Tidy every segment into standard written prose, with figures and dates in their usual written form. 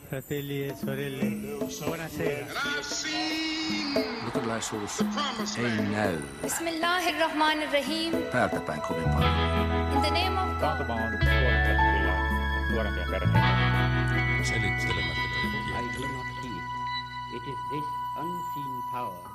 Fratelli e sorelle, buonasera. Luterilaisuus ei näy Bismillahirrahmanirrahim. täältä päin kovin paljon. In the name of God. Taantuma on tuonut kyllä nuorempia perheitä. Selittelemättä I do not heed. It is this unseen power.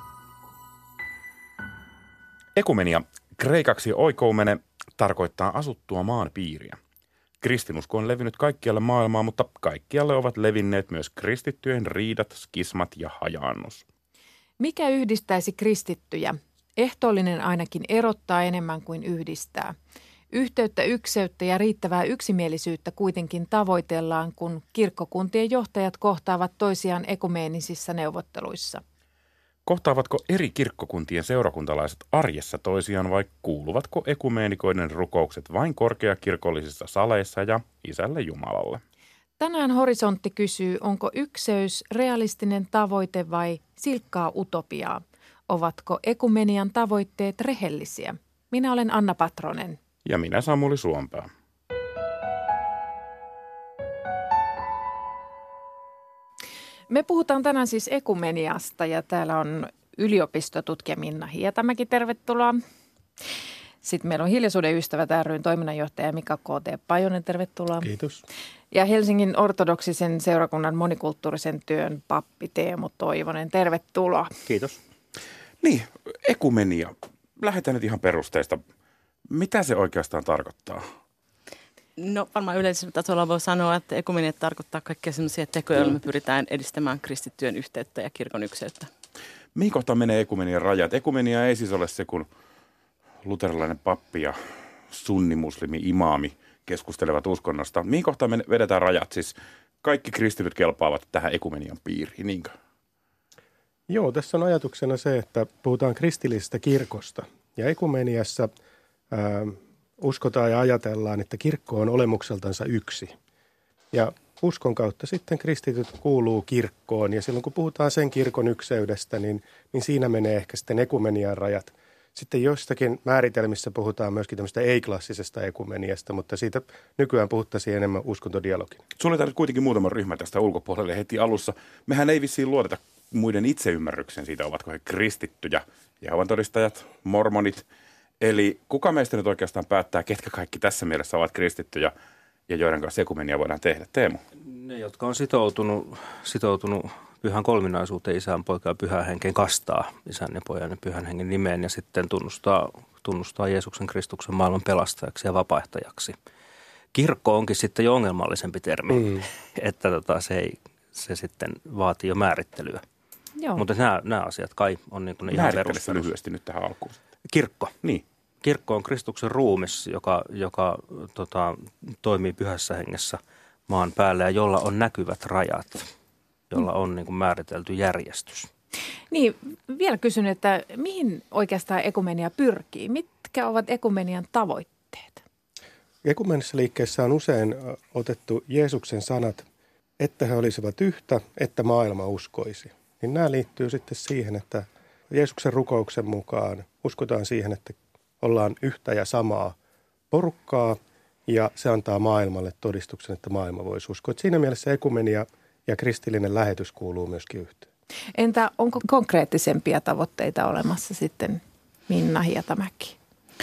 Ekumenia, kreikaksi oikoumene, tarkoittaa asuttua maan piiriä. Kristinusko on levinnyt kaikkialle maailmaan, mutta kaikkialle ovat levinneet myös kristittyjen riidat, skismat ja hajaannus. Mikä yhdistäisi kristittyjä? Ehtoollinen ainakin erottaa enemmän kuin yhdistää. Yhteyttä, ykseyttä ja riittävää yksimielisyyttä kuitenkin tavoitellaan, kun kirkkokuntien johtajat kohtaavat toisiaan ekumeenisissa neuvotteluissa. Kohtaavatko eri kirkkokuntien seurakuntalaiset arjessa toisiaan vai kuuluvatko ekumeenikoiden rukoukset vain korkeakirkollisissa saleissa ja Isälle Jumalalle? Tänään Horisontti kysyy, onko ykseys realistinen tavoite vai silkkaa utopiaa? Ovatko ekumenian tavoitteet rehellisiä? Minä olen Anna Patronen. Ja minä Samuli Suompää. Me puhutaan tänään siis ekumeniasta ja täällä on yliopistotutkija Minna Hietämäki, tervetuloa. Sitten meillä on Hiljaisuuden ystävät ry:n toiminnanjohtaja Mika K.T. Pajunen, tervetuloa. Kiitos. Ja Helsingin ortodoksisen seurakunnan monikulttuurisen työn pappi Teemu Toivonen, tervetuloa. Kiitos. Niin, ekumenia. Lähdetään nyt ihan perusteista. Mitä se oikeastaan tarkoittaa? No varmaan yleisellä tasolla voi sanoa, että ekumenia tarkoittaa kaikkia sellaisia tekoja, joilla me pyritään edistämään kristittyjen yhteyttä ja kirkon ykseyttä. Mihin kohtaan menee ekumenian rajat? Ekumenia ei siis ole se, kun luterilainen pappi ja sunnimuslimi imaami keskustelevat uskonnosta. Mihin kohtaan me vedetään rajat? Siis kaikki kristityt kelpaavat tähän ekumenian piiriin, niinkö? Joo, tässä on ajatuksena se, että puhutaan kristillisestä kirkosta. Ja ekumeniassa uskotaan ja ajatellaan, että kirkko on olemukseltansa yksi. Ja uskon kautta sitten kristityt kuuluu kirkkoon. Ja silloin kun puhutaan sen kirkon ykseydestä, niin siinä menee ehkä sitten ekumenian rajat. Sitten jostakin määritelmissä puhutaan myöskin tämmöistä ei-klassisesta ekumeniasta, mutta siitä nykyään puhuttaisiin enemmän uskontodialogin. Suljetaan nyt kuitenkin muutama ryhmä tästä ulkopuolelle heti alussa. Mehän ei vissiin luoteta muiden itseymmärryksen siitä, ovatko he kristittyjä, Jehovan todistajat, mormonit. Eli kuka meistä nyt oikeastaan päättää, ketkä kaikki tässä mielessä ovat kristittyjä ja joiden kanssa ekumenia voidaan tehdä? Teemu? Ne, jotka on sitoutunut pyhän kolminaisuuteen, Isän, Poika ja Pyhän Henken, kastaa Isän ja Pojan ja Pyhän Hengen nimeen ja sitten tunnustaa Jeesuksen Kristuksen maailman pelastajaksi ja vapahtajaksi. Kirkko onkin sitten jo ongelmallisempi termi, että se sitten vaatii jo määrittelyä. Joo. Mutta nämä asiat kai on niin kuin ne ihan perustelut. Lyhyesti nyt tähän alkuun. Kirkko. Niin. Kirkko on Kristuksen ruumis, joka toimii pyhässä hengessä maan päällä ja jolla on näkyvät rajat, jolla on niin kuin määritelty järjestys. Niin, vielä kysyn, että mihin oikeastaan ekumenia pyrkii? Mitkä ovat ekumenian tavoitteet? Ekumenisessa liikkeessä on usein otettu Jeesuksen sanat, että he olisivat yhtä, että maailma uskoisi. Niin nämä liittyy sitten siihen, että Jeesuksen rukouksen mukaan uskotaan siihen, että ollaan yhtä ja samaa porukkaa ja se antaa maailmalle todistuksen, että maailma voisi uskoa. Siinä mielessä ekumenia ja kristillinen lähetys kuuluu myöskin yhteen. Entä onko konkreettisempia tavoitteita olemassa sitten, Minna Hietämäki?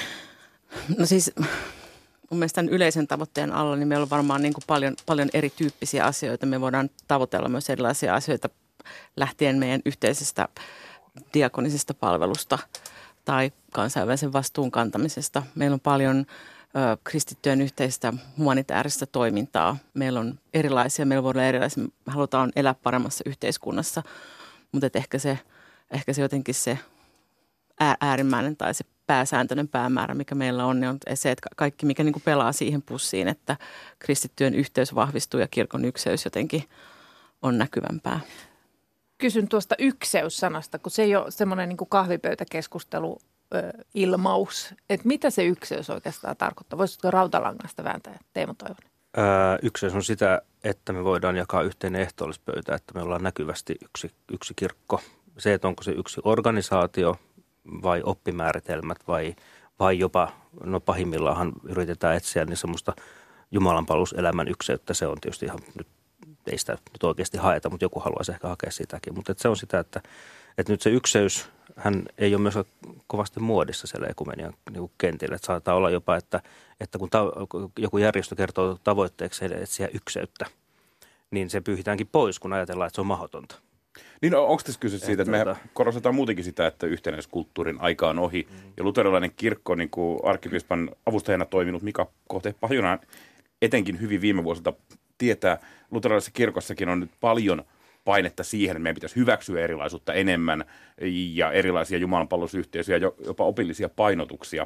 No siis mun mielestä tämän yleisen tavoitteen alla niin meillä on varmaan niin kuin paljon erityyppisiä asioita. Me voidaan tavoitella myös erilaisia asioita lähtien meidän yhteisestä diakonisesta palvelusta tai kansainvälisen vastuun kantamisesta. Meillä on paljon kristittyjen yhteistä humanitaarista toimintaa. Meillä on erilaisia, meillä voi olla erilaisia, me halutaan elää paremmassa yhteiskunnassa, mutta ehkä se jotenkin se äärimmäinen tai se pääsääntöinen päämäärä, mikä meillä on se, että kaikki mikä niin kuin pelaa siihen pussiin, että kristittyjen yhteys vahvistuu ja kirkon ykseys jotenkin on näkyvämpää. Kysyn tuosta ykseyssanasta, kun se ei ole semmoinen niin kuin kahvipöytäkeskustelu ilmaus. Että mitä se ykseys oikeastaan tarkoittaa? Voisitko rautalangasta vääntää, Teemu Toivonen? Ykseys on sitä, että me voidaan jakaa yhteinen ehtoollispöytä, että me ollaan näkyvästi yksi kirkko. Se, että onko se yksi organisaatio vai oppimääritelmät vai jopa, no pahimmillaan yritetään etsiä niin semmoista jumalanpalveluselämän ykseyttä. Se on tietysti ihan nyt ei sitä nyt oikeasti haeta, mutta joku haluaisi ehkä hakea sitäkin. Mutta se on sitä, että nyt se ykseys, hän ei ole myös kovasti muodissa siellä ekumenian niin kentillä. Että saattaa olla jopa, että kun joku järjestö kertoo tavoitteeksi etsiä ykseyttä, niin se pyyhitäänkin pois, kun ajatellaan, että se on mahdotonta. Niin onko tässä kyse siitä, että me korostetaan muutenkin sitä, että yhtenäiskulttuurin aika on ohi. Ja luterilainen kirkko, niin kuin arkkipiispan avustajana toiminut Mika Kohte-Pajunen etenkin hyvin viime vuosilta tietää, luterilaisessa kirkossakin on nyt paljon painetta siihen, että meidän pitäisi hyväksyä erilaisuutta enemmän ja erilaisia jumalanpalvelusyhteisöjä, jopa opillisia painotuksia.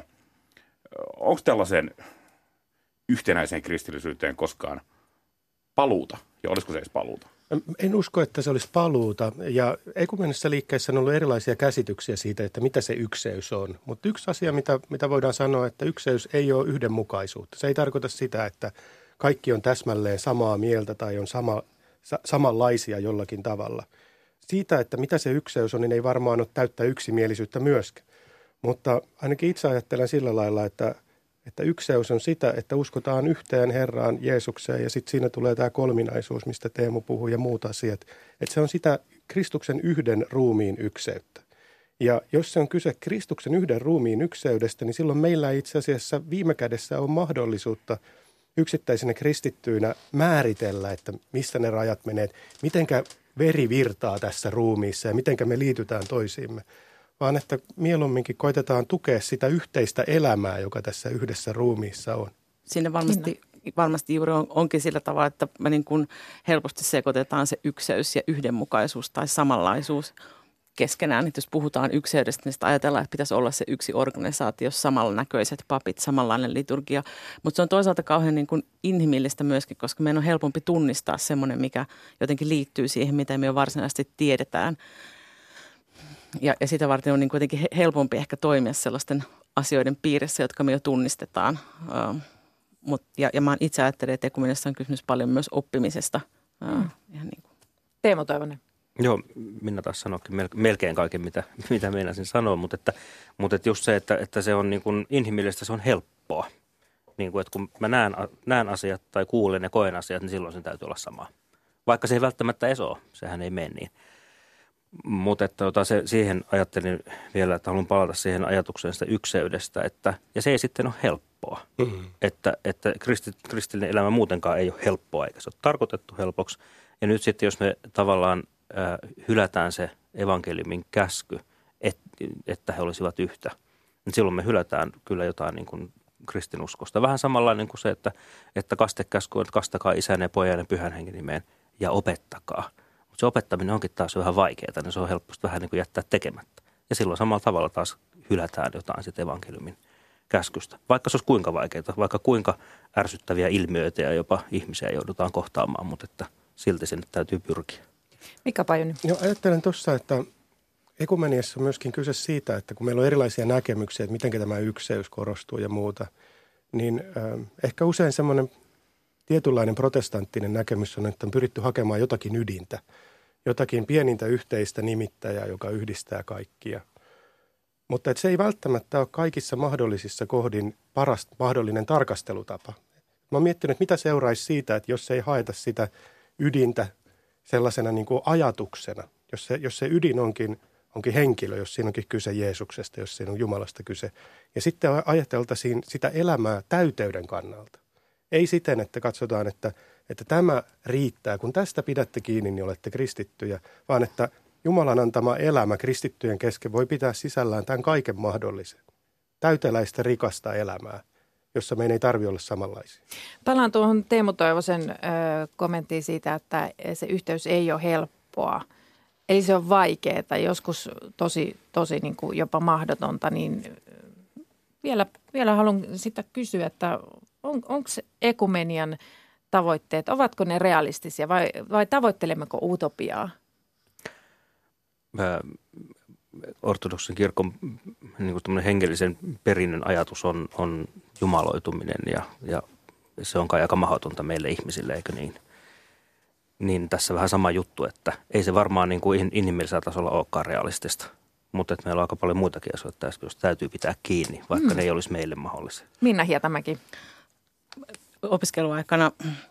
Onko tällaiseen yhtenäiseen kristillisyyteen koskaan paluuta ja olisiko se edes paluuta? En usko, että se olisi paluuta ja ekumenisessa liikkeessä on ollut erilaisia käsityksiä siitä, että mitä se ykseys on. Mutta yksi asia, mitä voidaan sanoa, että ykseys ei ole yhdenmukaisuutta. Se ei tarkoita sitä, että kaikki on täsmälleen samaa mieltä tai on samanlaisia jollakin tavalla. Siitä, että mitä se ykseys on, niin ei varmaan ole täyttä yksimielisyyttä myöskään. Mutta ainakin itse ajattelen sillä lailla, että ykseys on sitä, että uskotaan yhteen Herraan Jeesukseen ja sitten siinä tulee tämä kolminaisuus, mistä Teemu puhui ja muut asiat. Että se on sitä Kristuksen yhden ruumiin ykseyttä. Ja jos se on kyse Kristuksen yhden ruumiin ykseydestä, niin silloin meillä itse asiassa viime kädessä on mahdollisuutta yksittäisenä kristittyinä määritellä, että missä ne rajat menee, mitenkä veri virtaa tässä ruumiissa ja mitenkä me liitytään toisiimme. Vaan että mieluumminkin koitetaan tukea sitä yhteistä elämää, joka tässä yhdessä ruumiissa on. Siinä varmasti juuri onkin sillä tavalla, että me niin kuin helposti sekoitetaan se ykseys ja yhdenmukaisuus tai samanlaisuus keskenään. Että jos puhutaan ykseydestä, niin sitä ajatellaan, että pitäisi olla se yksi organisaatio, samannäköiset papit, samanlainen liturgia. Mutta se on toisaalta kauhean niin kuin inhimillistä myöskin, koska meidän on helpompi tunnistaa semmoinen, mikä jotenkin liittyy siihen, mitä me jo varsinaisesti tiedetään. Ja sitä varten on niin kuitenkin helpompi ehkä toimia sellaisten asioiden piirissä, jotka me jo tunnistetaan. Ja mä itse ajattelen, että ekumenissa on kysymys paljon myös oppimisesta. Ihan niin kuin. Teemu Toivonen. Joo, minä taas sanoinkin melkein kaiken, mitä meinasin sanoa, mutta just se, että se on niin kuin inhimillistä, se on helppoa. Niin kuin, että kun mä näen asiat tai kuulen ja koen asiat, niin silloin sen täytyy olla sama. Vaikka se ei välttämättä edes ole, sehän ei mene niin. Mutta siihen ajattelin vielä, että haluan palata siihen ajatukseen sitä ykseydestä, ja se ei sitten ole helppoa. Mm-hmm. Että kristillinen elämä muutenkaan ei ole helppoa, eikä se ole tarkoitettu helpoksi. Ja nyt sitten, jos me tavallaan hylätään se evankeliumin käsky, että he olisivat yhtä, niin silloin me hylätään kyllä jotain niin kuin kristinuskosta. Vähän samanlainen kuin se, että kastekäsky on, että kastakaa Isän ja Pojan ja Pyhän Hengen nimeen ja opettakaa. Mutta se opettaminen onkin taas vähän vaikeaa, niin se on helposti vähän niin kuin jättää tekemättä. Ja silloin samalla tavalla taas hylätään jotain sitten evankeliumin käskystä. Vaikka se olisi kuinka vaikeaa, vaikka kuinka ärsyttäviä ilmiöitä ja jopa ihmisiä joudutaan kohtaamaan, mutta että silti sinne täytyy pyrkiä. Mika Pajunen. Joo, ajattelen tuossa, että ekumeniassa on myöskin kyse siitä, että kun meillä on erilaisia näkemyksiä, että miten tämä ykseys korostuu ja muuta, niin ehkä usein semmoinen tietynlainen protestanttinen näkemys on, että on pyritty hakemaan jotakin ydintä, jotakin pienintä yhteistä nimittäjää, joka yhdistää kaikkia. Mutta että se ei välttämättä ole kaikissa mahdollisissa kohdin paras mahdollinen tarkastelutapa. Mä oon miettinyt, mitä seuraisi siitä, että jos ei haeta sitä ydintä sellaisena niin kuin ajatuksena, jos se ydin onkin henkilö, jos siinä onkin kyse Jeesuksesta, jos siinä on Jumalasta kyse. Ja sitten ajateltaisiin sitä elämää täyteyden kannalta. Ei siten, että katsotaan, että tämä riittää, kun tästä pidätte kiinni, niin olette kristittyjä, vaan että Jumalan antama elämä kristittyjen kesken voi pitää sisällään tämän kaiken mahdollisen. Täyteläistä, rikasta elämää, jossa meidän ei tarvitse olla samanlaisia. Palaan tuohon Teemu Toivosen kommenttiin siitä, että se yhteys ei ole helppoa. Eli se on vaikeaa, joskus tosi niin kuin jopa mahdotonta, niin vielä haluan sitä kysyä, että onko ekumenian tavoitteet, ovatko ne realistisia vai tavoittelemmeko utopiaa? Ortodoksin kirkon niin kuin hengellisen perinnön ajatus on jumaloituminen ja se on kai aika mahdotonta meille ihmisille, eikö niin? Niin tässä vähän sama juttu, että ei se varmaan niin kuin inhimillisellä tasolla olekaan realistista, mutta että meillä on aika paljon muitakin asioita, joista täytyy pitää kiinni, vaikka ne ei olisi meille mahdollisia. Minna Hietamäki. Opiskeluaikana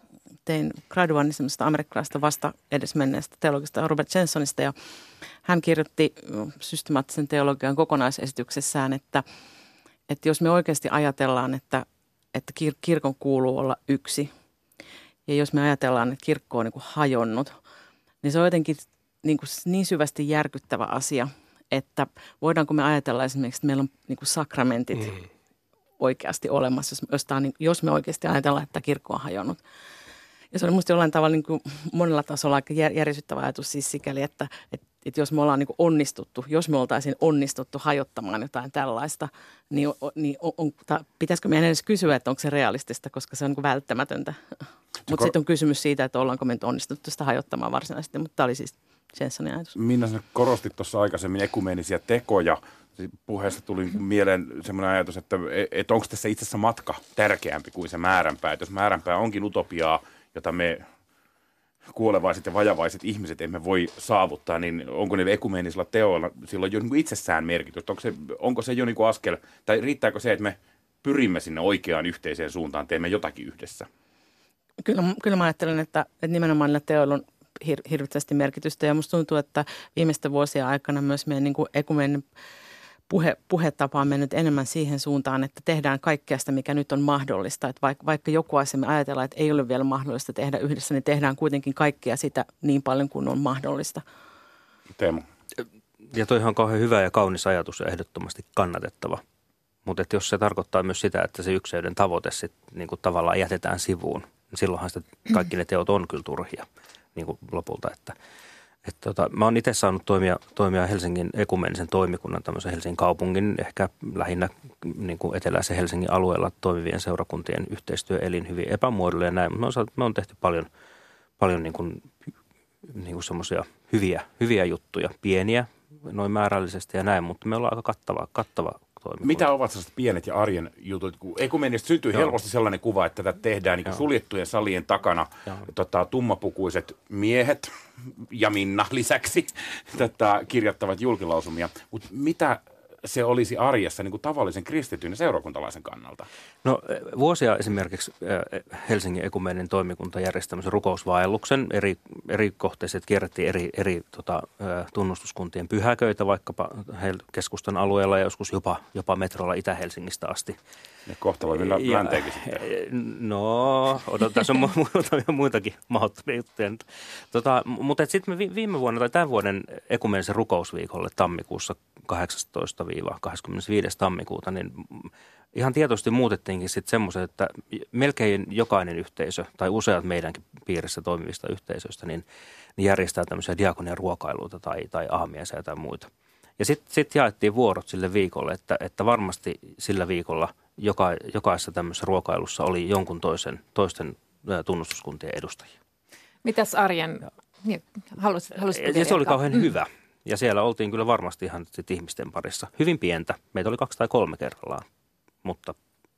tein graduaani semmoista amerikkalaista vasta edesmenneestä teologista Robert Jensonista ja hän kirjoitti systemaattisen teologian kokonaisesityksessään, että jos me oikeasti ajatellaan, että kirkon kuuluu olla yksi ja jos me ajatellaan, että kirkko on niin kuin hajonnut, niin se on jotenkin niin syvästi järkyttävä asia, että voidaanko me ajatella esimerkiksi, että meillä on niin kuin sakramentit oikeasti olemassa, jos me oikeasti ajatellaan, että kirkko on hajonnut. Ja se oli musta jollain tavalla niin kuin monella tasolla aika järisyttävä ajatus siis sikäli, että jos me ollaan niin kuin onnistuttu, jos me oltaisiin onnistuttu hajottamaan jotain tällaista, niin pitäisikö meidän edes kysyä, että onko se realistista, koska se on niin kuin välttämätöntä. Mutta sitten on kysymys siitä, että ollaanko me onnistuttu sitä hajottamaan varsinaisesti, mutta tämä oli siis Jensonin ajatus. Minna, sä korostit tuossa aikaisemmin ekumeenisia tekoja. Puheessa tuli mieleen semmoinen ajatus, että onko tässä itse asiassa matka tärkeämpi kuin se määränpää. Että jos määränpää onkin utopiaa, jota me kuolevaiset ja vajavaiset ihmiset emme voi saavuttaa, niin onko ne ekumeenisilla teoilla silloin jo niin itsessään merkitystä? Onko se jo niin kuin askel, tai riittääkö se, että me pyrimme sinne oikeaan yhteiseen suuntaan, teemme jotakin yhdessä? Kyllä mä ajattelen, että nimenomaan niillä teoilla on hirveästi merkitystä ja musta tuntuu, että viimeisten vuosien aikana myös meidän niin kuin ekumeeninen puhetapa on mennyt enemmän siihen suuntaan, että tehdään kaikkea sitä, mikä nyt on mahdollista. Että vaikka joku asia me ajatellaan, että ei ole vielä mahdollista tehdä yhdessä, niin tehdään kuitenkin kaikkea sitä niin paljon kuin on mahdollista. Teemu. Ja toihan on kauhean hyvä ja kaunis ajatus ja ehdottomasti kannatettava. Mutta jos se tarkoittaa myös sitä, että se ykseyden tavoite sitten niin kuin tavallaan jätetään sivuun, niin silloinhan sitä kaikki ne teot on kyllä turhia niin kuin lopulta. Mä oon itse saanut toimia Helsingin ekumeenisen toimikunnan, tämmöisen Helsingin kaupungin, ehkä lähinnä niin kuin eteläisen Helsingin alueella toimivien seurakuntien yhteistyöelin hyvin epämuodollinen ja näin. Mutta me on tehty paljon niin kuin semmoisia hyviä juttuja, pieniä noin määrällisesti ja näin, mutta me ollaan aika kattava toimikunta. Mitä ovat sellaiset pienet ja arjen jutut? Kun ekumeenista syntyy helposti sellainen kuva, että tätä tehdään niin kuin suljettujen salien takana tummapukuiset miehet ja Minna lisäksi kirjoittavat julkilausumia. Mutta mitä se olisi arjessa niin kuin tavallisen kristityn ja seurakuntalaisen kannalta? No vuosia esimerkiksi Helsingin ekumeeninen toimikunta järjesti tämmöisen rukousvaelluksen. Eri kohteiset kierrettiin eri tunnustuskuntien pyhäköitä, vaikkapa keskustan alueella ja joskus jopa metrolla Itä-Helsingistä asti. Ja kohta voi mennä länteenkin sitten. No, tässä on muitakin mahdottomia juttuja. Mutta sitten me viime vuonna tai tämän vuoden ekumeenisen rukousviikolle tammikuussa 18-25. tammikuuta, niin ihan tietoisesti muutettiinkin sitten semmoisen, että melkein jokainen yhteisö tai useat meidänkin piirissä toimivista yhteisöistä niin järjestää tämmöisiä diakonian ruokailuita tai aamiaisia tai muita. Ja sitten jaettiin vuorot sille viikolle, että varmasti sillä viikolla jokaisessa tämmöisessä ruokailussa oli jonkun toisten tunnustuskuntien edustajia. Mitäs arjen, halusitko ja se oli kauhean hyvä. Ja siellä oltiin kyllä varmasti ihan sitten ihmisten parissa. Hyvin pientä. Meitä oli 2 tai 3 kerrallaan, mutta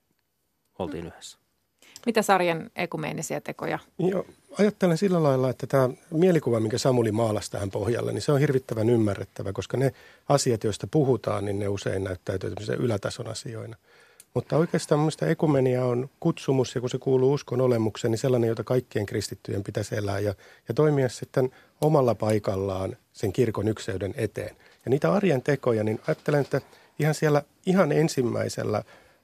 oltiin yhdessä. Mitäs arjen ekumeenisia tekoja? Joo, ajattelen sillä lailla, että tämä mielikuva, minkä Samuli maalasi tähän pohjalle, niin se on hirvittävän ymmärrettävä, koska ne asiat, joista puhutaan, niin ne usein näyttäytyy ylätason asioina. Mutta oikeastaan mielestäni ekumenia on kutsumus, ja kun se kuuluu uskon olemukseen, niin sellainen, jota kaikkien kristittyjen pitäisi elää ja toimia sitten omalla paikallaan sen kirkon ykseyden eteen. Ja niitä arjen tekoja, niin ajattelen, että ihan ensimmäisellä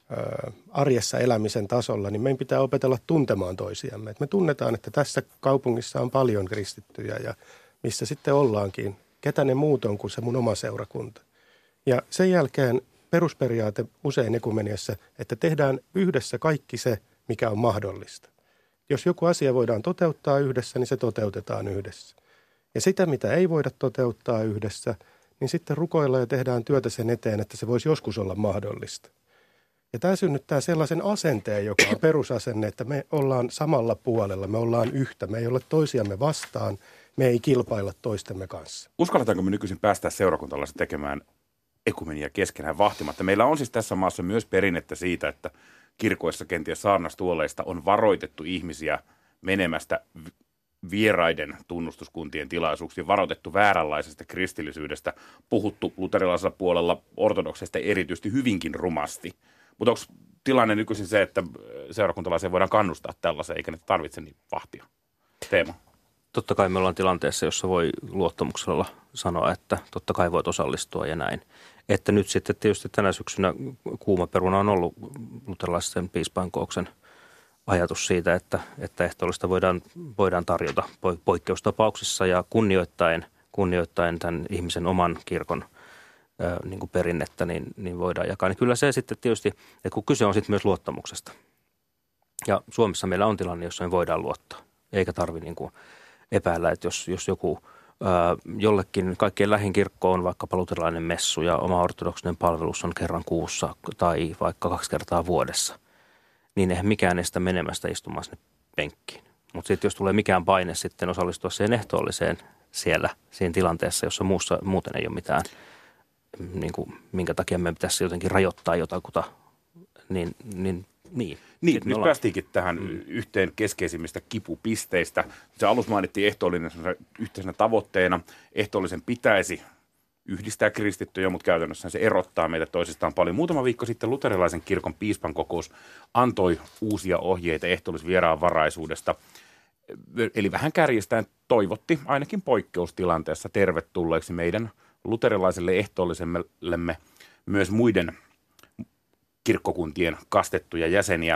arjessa elämisen tasolla, niin meidän pitää opetella tuntemaan toisiamme. Et me tunnetaan, että tässä kaupungissa on paljon kristittyjä ja missä sitten ollaankin, ketä ne muut on kuin se mun oma seurakunta. Ja sen jälkeen perusperiaate usein ekumeniassa, että tehdään yhdessä kaikki se, mikä on mahdollista. Jos joku asia voidaan toteuttaa yhdessä, niin se toteutetaan yhdessä. Ja sitä, mitä ei voida toteuttaa yhdessä, niin sitten rukoillaan ja tehdään työtä sen eteen, että se voisi joskus olla mahdollista. Ja tämä synnyttää sellaisen asenteen, joka on perusasenne, että me ollaan samalla puolella, me ollaan yhtä, me ei ole toisiamme vastaan, me ei kilpailla toistemme kanssa. Uskalletaanko me nykyisin päästää seurakuntalaiset tekemään ekumenia keskenään vahtimatta? Meillä on siis tässä maassa myös perinnettä siitä, että kirkoissa kenties saarnastuoleista on varoitettu ihmisiä menemästä vieraiden tunnustuskuntien tilaisuuksiin, varoitettu vääränlaisesta kristillisyydestä, puhuttu luterilaisella puolella ortodoksista erityisesti hyvinkin rumasti. Mutta onko tilanne nykyisin se, että seurakuntalaisia voidaan kannustaa tällaiseen, eikä ne tarvitse niin vahtia? Teema. Totta kai me ollaan tilanteessa, jossa voi luottamuksella sanoa, että totta kai voit osallistua ja näin. Että nyt sitten tietysti tänä syksynä kuuma peruna on ollut luterilaisen piispainkokouksen ajatus siitä, että ehtoollista voidaan tarjota poikkeustapauksissa ja kunnioittaen tämän ihmisen oman kirkon niin kuin perinnettä, niin voidaan jakaa. Niin kyllä se sitten tietysti, että kun kyse on sitten myös luottamuksesta. Ja Suomessa meillä on tilanne, jossa me voidaan luottaa, eikä tarvitse niin kuin epäillä, että jos joku jollekin kaikkein lähin kirkko on vaikkapa luterilainen messu ja oma ortodoksinen palvelus on kerran kuussa tai vaikka 2 kertaa vuodessa, niin eihän mikään estä menemästä istumaan sinne penkkiin. Mutta sitten jos tulee mikään paine sitten osallistua siihen ehtoolliseen siinä tilanteessa, jossa muuten ei ole mitään, niin kuin, minkä takia me pitäisi jotenkin rajoittaa jotakuta, niin. Niin, nyt päästiinkin tähän yhteen keskeisimmistä kipupisteistä. Se alussa mainittiin ehtoollinen yhteisenä tavoitteena. Ehtoollisen pitäisi yhdistää kristittyjä, mutta käytännössä se erottaa meitä toisistaan paljon. Muutama viikko sitten luterilaisen kirkon piispankokous antoi uusia ohjeita ehtoollisvieraanvaraisuudesta. Eli vähän kärjistäen toivotti ainakin poikkeustilanteessa tervetulleeksi meidän luterilaiselle ehtoollisellemme myös muiden kirkkokuntien kastettuja jäseniä.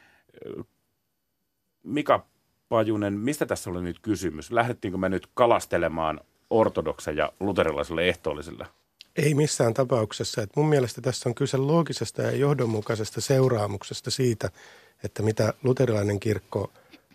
Mika Pajunen, mistä tässä oli nyt kysymys? Lähdettiinkö me nyt kalastelemaan ortodokseja luterilaiselle ehtoolliselle? Ei missään tapauksessa. Että mun mielestä tässä on kyse loogisesta ja johdonmukaisesta seuraamuksesta siitä, että mitä luterilainen kirkko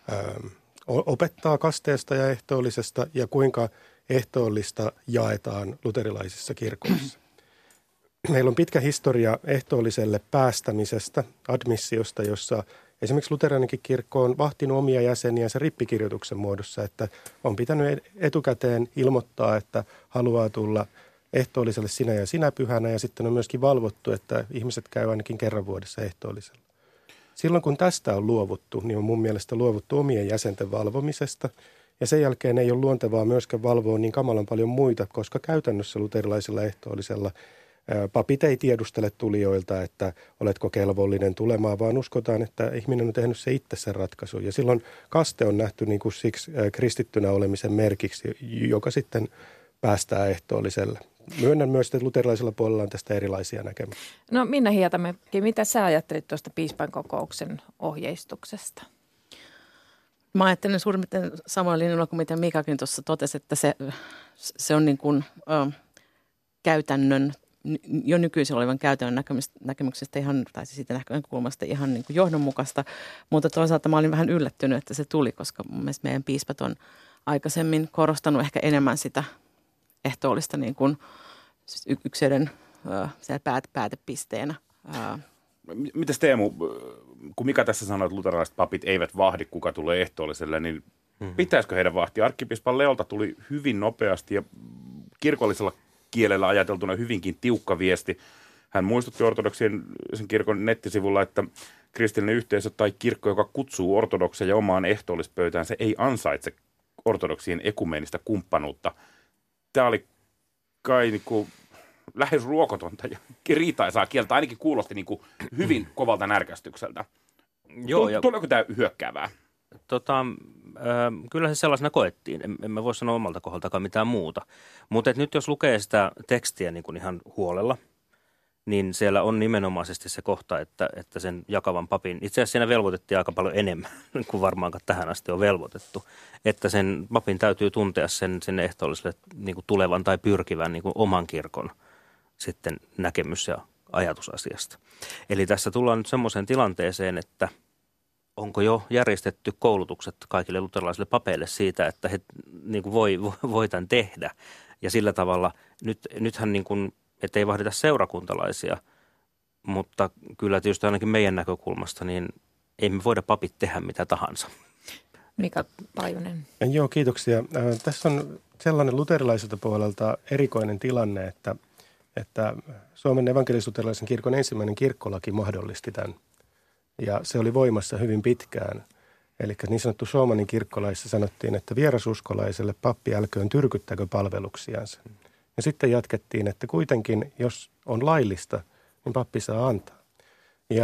opettaa kasteesta ja ehtoollisesta ja kuinka ehtoollista jaetaan luterilaisissa kirkoissa. Meillä on pitkä historia ehtoolliselle päästämisestä, admissiosta, jossa esimerkiksi luterilainenkin kirkko on vahtinut omia jäseniänsä rippikirjoituksen muodossa, että on pitänyt etukäteen ilmoittaa, että haluaa tulla ehtoolliselle sinä ja sinä pyhänä, ja sitten on myöskin valvottu, että ihmiset käyvät ainakin kerran vuodessa ehtoollisella. Silloin kun tästä on luovuttu, niin on mun mielestä luovuttu omien jäsenten valvomisesta, ja sen jälkeen ei ole luontevaa myöskään valvoa niin kamalan paljon muita, koska käytännössä luterilaisella ehtoollisella papit ei tiedustele tulijoilta, että oletko kelvollinen tulemaan, vaan uskotaan, että ihminen on tehnyt se itse sen ratkaisun. Ja silloin kaste on nähty niin kuin siksi kristittynä olemisen merkiksi, joka sitten päästää ehtoolliselle. Myönnän myös, että luterilaisella puolella on tästä erilaisia näkemyksiä. No Minna Hietamäki, mitä sä ajattelit tuosta piispankokouksen ohjeistuksesta? Mä ajattelen suurin piirtein samalla linjalla kuin mitä Mikakin tuossa totesi, että se on niin kuin käytännön, jo nykyisin olevan käytännön näkemyksestä ihan, tai siitä näkökulmasta ihan niin kuin johdonmukaista, mutta toisaalta mä olin vähän yllättynyt, että se tuli, koska mun mielestä meidän piispat on aikaisemmin korostanut ehkä enemmän sitä ehtoollista niin kuin yksilön päätepisteenä. Mitäs Teemu, kun Mika tässä sanoi, että luterilaiset papit eivät vahdi, kuka tulee ehtoolliselle, niin pitäisikö heidän vahtia? Arkkipiispa Leolta tuli hyvin nopeasti ja kirkollisella kielellä ajateltuna hyvinkin tiukka viesti. Hän muistutti ortodoksien sen kirkon nettisivulla, että kristillinen yhteisö tai kirkko, joka kutsuu ortodokseja omaan ehtoollispöytään, se ei ansaitse ortodoksien ekumeenista kumppanuutta. Tämä oli kai niin kuin lähes ruokotonta ja riitaisaa kieltä, ainakin kuulosti niin kuin hyvin kovalta närkästykseltä. Tuleeko tämä hyökkäävää? Kyllä se sellaisena koettiin. En mä voi sanoa omalta kohdaltakaan mitään muuta. Mutta nyt jos lukee sitä tekstiä niin kuin ihan huolella, niin siellä on nimenomaisesti se kohta, että sen jakavan papin, itse asiassa siinä velvoitettiin aika paljon enemmän kuin varmaankaan tähän asti on velvoitettu, että sen papin täytyy tuntea sen ehtoolliselle niin kuin tulevan tai pyrkivän niin kuin oman kirkon sitten näkemys ja ajatus asiasta. Eli tässä tullaan nyt semmoiseen tilanteeseen, että onko jo järjestetty koulutukset kaikille luterilaisille papeille siitä, että he niin kuin voi tämän tehdä. Ja sillä tavalla nythän niin kuin, että ei vahdita seurakuntalaisia, mutta kyllä tietysti ainakin meidän näkökulmasta, niin ei me voida papit tehdä mitä tahansa. Mika Pajunen. Joo, kiitoksia. Tässä on sellainen luterilaiselta puolelta erikoinen tilanne, että Suomen evankelis-luterilaisen kirkon ensimmäinen kirkkolaki mahdollisti tämän. Ja se oli voimassa hyvin pitkään. Eli niin sanottu Suomanin kirkkolaissa sanottiin, että vierasuskolaiselle pappi älköön tyrkyttäkö palveluksiansa. Ja sitten jatkettiin, että kuitenkin jos on laillista, niin pappi saa antaa. Ja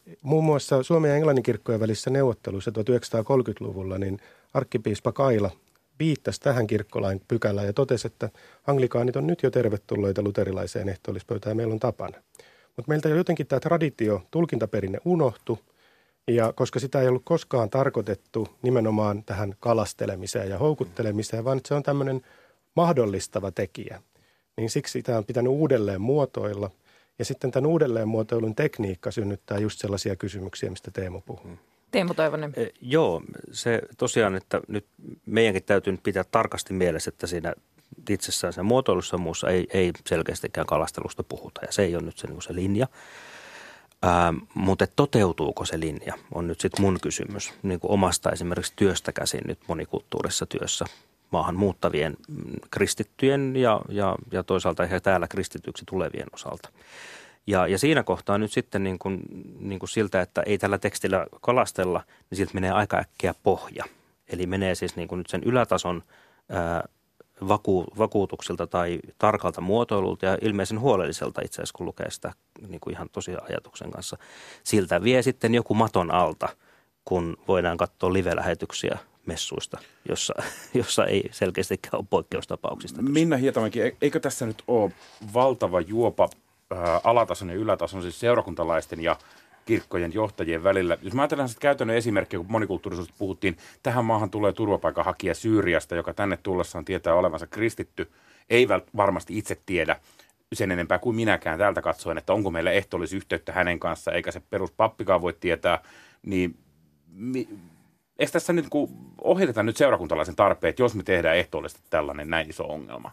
muun muassa Suomen ja Englannin kirkkojen välissä neuvotteluissa 1930-luvulla, niin arkkipiispa Kaila viittasi tähän kirkkolain pykälään ja totesi, että anglikaanit on nyt jo tervetulleita luterilaiseen ehtoollispöytään, meillä on tapana. Mutta meiltä jotenkin tämä traditio, tulkintaperinne unohtui, ja koska sitä ei ollut koskaan tarkoitettu nimenomaan tähän kalastelemiseen ja houkuttelemiseen, vaan se on tämmöinen mahdollistava tekijä, niin siksi sitä on pitänyt uudelleen muotoilla. Ja sitten tämän uudelleenmuotoilun tekniikka synnyttää just sellaisia kysymyksiä, mistä Teemu puhuu. Teemu Toivonen. Joo, se tosiaan, että nyt meidänkin täytyy nyt pitää tarkasti mielessä, että siinä itsessään sen muotoilussa muussa ei selkeästikään kalastelusta puhuta. Ja se ei ole nyt se linja. Mutta toteutuuko se linja, on nyt sitten mun kysymys. Niin kuin omasta esimerkiksi työstä käsin nyt monikulttuurisessa työssä maahan muuttavien kristittyjen ja toisaalta ehkä täällä kristityksi tulevien osalta. Ja siinä kohtaa nyt sitten niin kuin siltä, että ei tällä tekstillä kalastella, niin siltä menee aika äkkiä pohja. Eli menee siis niin kuin nyt sen ylätason vakuutuksilta tai tarkalta muotoilulta ja ilmeisen huolelliselta itse asiassa, kun lukee sitä niin kuin ihan tosiaan ajatuksen kanssa. Siltä vie sitten joku maton alta, kun voidaan katsoa live-lähetyksiä messuista, jossa ei selkeästikään ole poikkeustapauksista. Minna Hietamäki, eikö tässä nyt ole valtava juopa alatason ja ylätason, siis seurakuntalaisten ja kirkkojen johtajien välillä? Jos mä ajatellaan sitten käytännön esimerkkiä, kun monikulttuurisuudesta puhuttiin, tähän maahan tulee turvapaikanhakija Syyriasta, joka tänne tullessaan tietää olevansa kristitty, ei varmasti itse tiedä sen enempää kuin minäkään täältä katsoen, että onko meillä ehtoollisyhteyttä hänen kanssaan, eikä se peruspappikaan voi tietää, niin eikö tässä nyt, kun ohjatetaan nyt seurakuntalaisen tarpeet, jos me tehdään ehtoollisesti tällainen näin iso ongelma?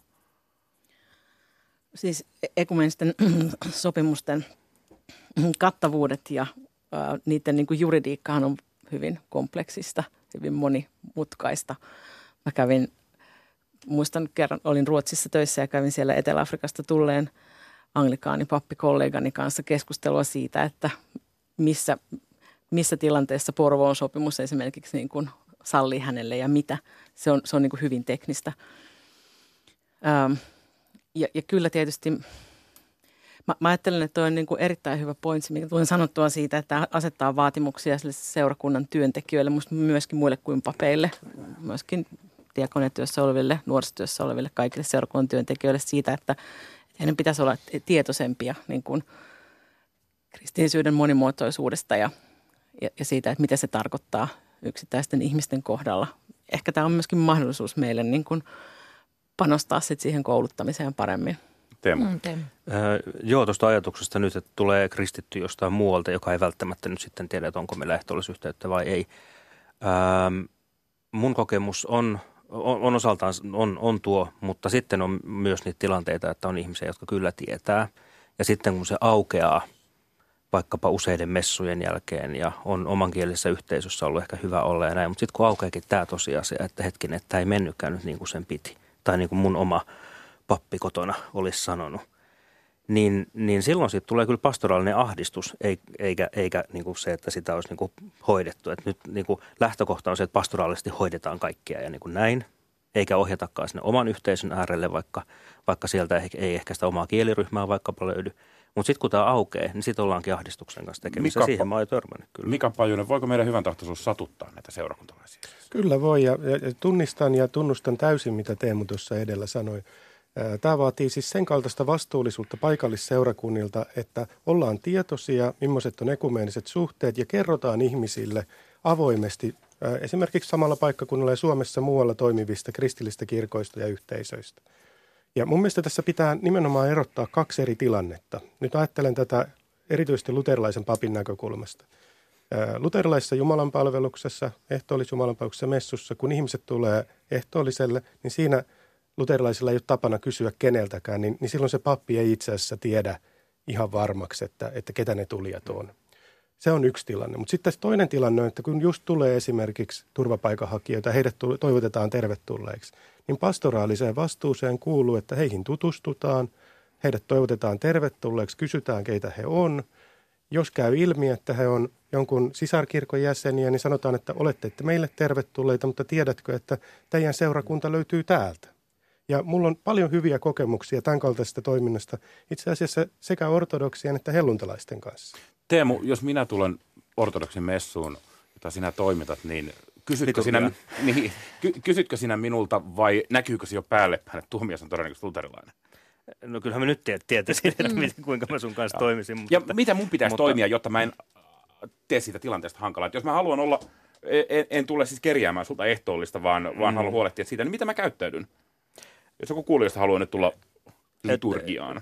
Siis ekumenisten sopimusten kattavuudet ja niiden niin kuin juridiikkahan on hyvin kompleksista, hyvin monimutkaista. Muistan kerran, olin Ruotsissa töissä ja kävin siellä Etelä-Afrikasta tulleen anglikaanipappikollegani kanssa keskustelua siitä, että missä tilanteessa Porvoon sopimus esimerkiksi niin kuin sallii hänelle ja mitä. Se on niin kuin hyvin teknistä. Ja kyllä tietysti, mä ajattelen, että toi on niin kuin erittäin hyvä pointsi, mikä tulen sanottua siitä, että asettaa vaatimuksia sille seurakunnan työntekijöille, myöskin muille kuin papeille, myöskin diakoniatyössä oleville, nuorisotyössä oleville, kaikille seurakunnan työntekijöille siitä, että heidän pitäisi olla tietoisempia niin kuin kristillisyyden monimuotoisuudesta ja siitä, että mitä se tarkoittaa yksittäisten ihmisten kohdalla. Ehkä tämä on myöskin mahdollisuus meille niin kuin panostaa sitten siihen kouluttamiseen paremmin. Teemu. Joo, tuosta ajatuksesta nyt, että tulee kristitty jostain muualta, joka ei välttämättä nyt sitten tiedä, että onko meillä ehtoollisyhteyttä vai ei. Mun kokemus on osaltaan on tuo, mutta sitten on myös niitä tilanteita, että on ihmisiä, jotka kyllä tietää. Ja sitten kun se aukeaa vaikkapa useiden messujen jälkeen ja on omankielisessä yhteisössä ollut ehkä hyvä olla ja näin, mutta sitten kun aukeakin tämä tosiasia, että hetkinen, että tämä ei mennytkään nyt niin kuin sen piti, tai niin kuin mun oma pappi kotona olisi sanonut, niin silloin siitä tulee kyllä pastoraalinen ahdistus, eikä niin kuin se, että sitä olisi niin kuin hoidettu. Että nyt niin kuin lähtökohta on se, että pastoraalisesti hoidetaan kaikkia ja niin kuin näin, eikä ohjatakaan sinne oman yhteisön äärelle, vaikka sieltä ei ehkä sitä omaa kieliryhmää vaikkapa löydy. Mutta sitten kun tämä aukeaa, niin sitten ollaankin ahdistuksen kanssa tekemisissä. Siihen mä oon jo törmännyt kyllä. Mika Pajunen, voiko meidän hyvän tahtoisuus satuttaa näitä seurakuntalaisia? Kyllä voi ja tunnistan ja tunnustan täysin, mitä Teemu tuossa edellä sanoi. Tämä vaatii siis sen kaltaista vastuullisuutta paikallisseurakunnilta, että ollaan tietoisia, millaiset on ekumeeniset suhteet ja kerrotaan ihmisille avoimesti esimerkiksi samalla paikkakunnalla ja Suomessa muualla toimivista kristillistä kirkoista ja yhteisöistä. Ja mun mielestä tässä pitää nimenomaan erottaa kaksi eri tilannetta. Nyt ajattelen tätä erityisesti luterilaisen papin näkökulmasta. Luterilaisessa jumalanpalveluksessa, ehtoollisjumalanpalveluksessa messussa, kun ihmiset tulee ehtoolliselle, niin siinä luterilaisilla ei ole tapana kysyä keneltäkään, niin silloin se pappi ei itse asiassa tiedä ihan varmaksi, että ketä ne tulijat on. Se on yksi tilanne. Mutta sitten toinen tilanne on, että kun just tulee esimerkiksi turvapaikanhakijoita, heidät toivotetaan tervetulleiksi, niin pastoraaliseen vastuuseen kuuluu, että heihin tutustutaan, heidät toivotetaan tervetulleeksi, kysytään keitä he on. Jos käy ilmi, että he on jonkun sisarkirkon jäseniä, niin sanotaan, että olette meille tervetulleita, mutta tiedätkö, että teidän seurakunta löytyy täältä. Ja mulla on paljon hyviä kokemuksia tämän kaltaisesta toiminnasta itse asiassa sekä ortodoksien että helluntalaisten kanssa. Teemu, jos minä tulen ortodoksin messuun, jota sinä toimitat, niin kysytkö sinä minulta vai näkyykö se jo päälle päin, että tuomias on todennäköisesti luterilainen? No kyllähän mä nyt tietäisin, että kuinka mä sun kanssa toimisin. Ja mitä mun pitäisi toimia, jotta mä en tee siitä tilanteesta hankalaa? Että jos mä haluan olla, en tule siis kerjäämään sulta ehtoollista, vaan haluan huolehtia siitä, niin mitä mä käyttäydyn? Jos joku kuulijoista haluaa nyt tulla liturgiaan.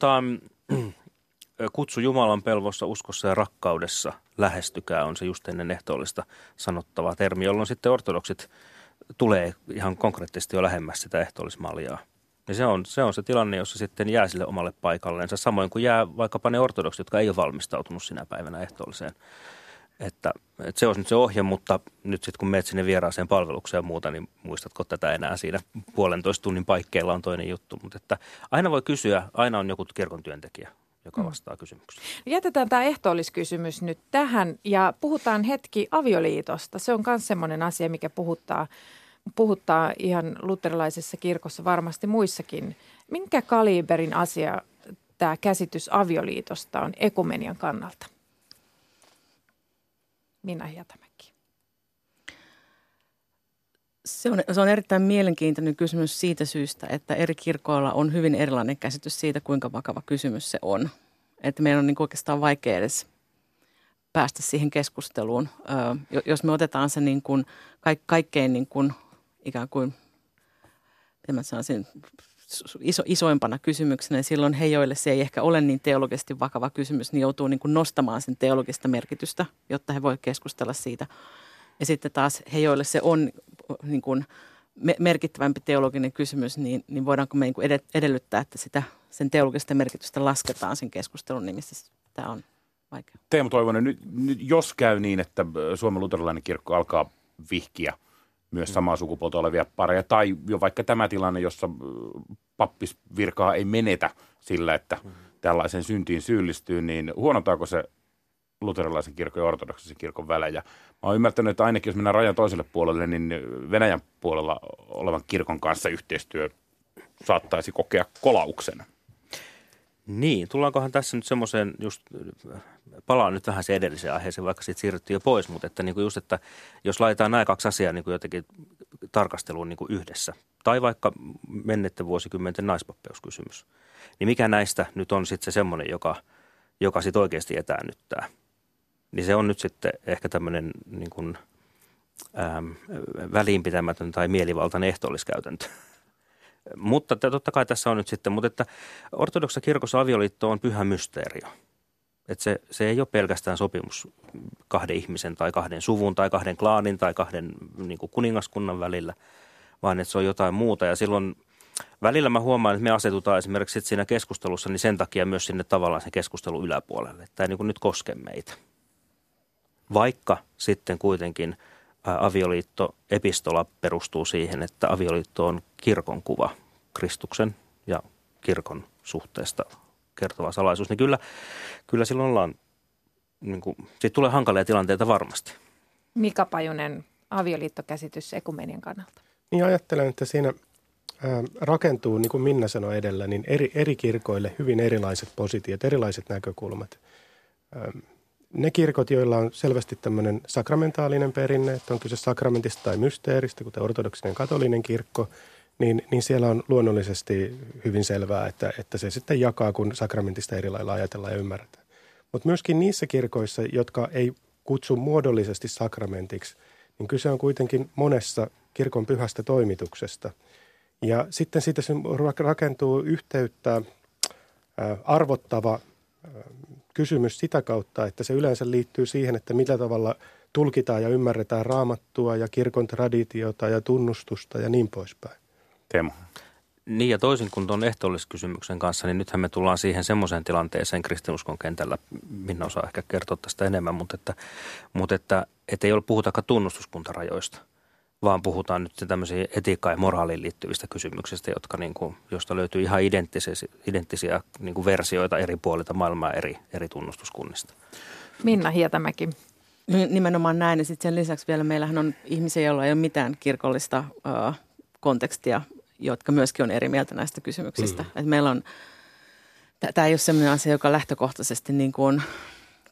Kutsu Jumalan pelvossa, uskossa ja rakkaudessa lähestykää on se just ennen ehtoollista sanottava termi, jolloin sitten ortodoksit tulee ihan konkreettisesti jo lähemmäs sitä ehtoollismaljaa. Ja se on se tilanne, jossa sitten jää sille omalle paikallensa, samoin kuin jää vaikkapa ne ortodoksit, jotka ei ole valmistautunut sinä päivänä ehtoolliseen. Että se olisi nyt se ohje, mutta nyt sitten kun menet sinne vieraaseen palvelukseen ja muuta, niin muistatko tätä enää siinä 1,5 tunnin paikkeilla on toinen juttu. Mutta että aina voi kysyä, aina on joku kirkon työntekijä, joka vastaa kysymykseen. Jätetään tämä ehtoolliskysymys nyt tähän ja puhutaan hetki avioliitosta. Se on myös semmoinen asia, mikä puhuttaa ihan luterilaisessa kirkossa, varmasti muissakin. Minkä kaliberin asia tämä käsitys avioliitosta on ekumenian kannalta? Minna Hietamäki. Se on erittäin mielenkiintoinen kysymys siitä syystä, että eri kirkoilla on hyvin erilainen käsitys siitä, kuinka vakava kysymys se on. Että meidän on niin oikeastaan vaikea edes päästä siihen keskusteluun. Jos me otetaan se niin kuin kaikkein niin kuin ikään kuin, miten mä sanoisin, isoimpana kysymyksenä, niin silloin he, joille se ei ehkä ole niin teologisesti vakava kysymys, niin joutuu niin kuin nostamaan sen teologista merkitystä, jotta he voivat keskustella siitä. Ja sitten taas he, joille se on niin kuin merkittävämpi teologinen kysymys, niin voidaanko me niin kuin edellyttää, että sen teologista merkitystä lasketaan sen keskustelun nimissä. Tämä on vaikea. Teemu Toivonen, nyt jos käy niin, että Suomen luterilainen kirkko alkaa vihkiä myös samaa sukupuolta olevia pareja, tai jo vaikka tämä tilanne, jossa pappisvirkaa ei menetä sillä, että tällaisen syntiin syyllistyy, niin huonontaako se luterilaisen kirkon ja ortodoksisen kirkon välejä? Mä oon ymmärtänyt, että ainakin jos mennään rajan toiselle puolelle, niin Venäjän puolella olevan kirkon kanssa yhteistyö saattaisi kokea kolauksena. Niin, tullaankohan tässä nyt semmoiseen, just palaan nyt vähän se edelliseen aiheeseen, vaikka siitä siirryttiin jo pois, mutta että, niin kuin just, että jos laitetaan nämä kaksi asiaa niin kuin jotenkin tarkasteluun niin kuin yhdessä, tai vaikka menneiden vuosikymmenten naispapeuskysymys, niin mikä näistä nyt on sitten se semmoinen, joka sitten oikeasti etäännyttää, niin se on nyt sitten ehkä tämmöinen niin kuin, väliinpitämätön tai mielivaltainen ehtoolliskäytäntö. Mutta totta kai tässä on nyt sitten, mutta että ortodoksissa kirkossa avioliitto on pyhä mysteerio. Että se ei ole pelkästään sopimus kahden ihmisen tai kahden suvun tai kahden klaanin tai kahden niin kuin kuningaskunnan välillä, vaan että se on jotain muuta. Ja silloin välillä mä huomaan, että me asetutaan esimerkiksi siinä keskustelussa niin sen takia myös sinne tavallaan sen keskustelun yläpuolelle. Että ei niin kuin nyt koske meitä. Vaikka sitten kuitenkin avioliittoepistola perustuu siihen, että avioliitto on kirkon kuva, Kristuksen ja kirkon suhteesta kertova salaisuus, niin kyllä silloin ollaan, niin kuin, siitä tulee hankalia tilanteita varmasti. Mika Pajunen, avioliittokäsitys ekumenian kannalta. Niin ajattelen, että siinä rakentuu, niin kuin Minna sanoi edellä, niin eri kirkoille hyvin erilaiset positiot, erilaiset näkökulmat. Ne kirkot, joilla on selvästi tämmöinen sakramentaalinen perinne, että on kyse sakramentista tai mysteeristä, kuten ortodoksinen katolinen kirkko, niin siellä on luonnollisesti hyvin selvää, että se sitten jakaa, kun sakramentista eri lailla ajatellaan ja ymmärretään. Mutta myöskin niissä kirkoissa, jotka ei kutsu muodollisesti sakramentiksi, niin kyse on kuitenkin monessa kirkon pyhästä toimituksesta. Ja sitten siitä se rakentuu yhteyttä arvottava kysymys sitä kautta, että se yleensä liittyy siihen, että millä tavalla tulkitaan ja ymmärretään raamattua ja kirkon traditiota ja tunnustusta ja niin poispäin. Teemu. Niin ja toisin kuin tuon ehtoolliskysymyksen kanssa, niin nythän me tullaan siihen semmoiseen tilanteeseen kristinuskon kentällä, Minna osaa ehkä kertoa tästä enemmän, mutta että ei ole puhutakaan tunnustuskuntarajoista, vaan puhutaan nyt tämmöisiä etiikkaan ja moraaliin liittyvistä kysymyksistä, jotka niin kuin, josta löytyy ihan identtisiä niin kuin versioita eri puolilta maailmaa eri tunnustuskunnista. Minna Hietamäki. Nimenomaan näin, ja sitten sen lisäksi vielä meillähän on ihmisiä, joilla ei ole mitään kirkollista kontekstia, jotka myöskin on eri mieltä näistä kysymyksistä. Että meillä on, tämä ei ole sellainen asia, joka lähtökohtaisesti niin kuin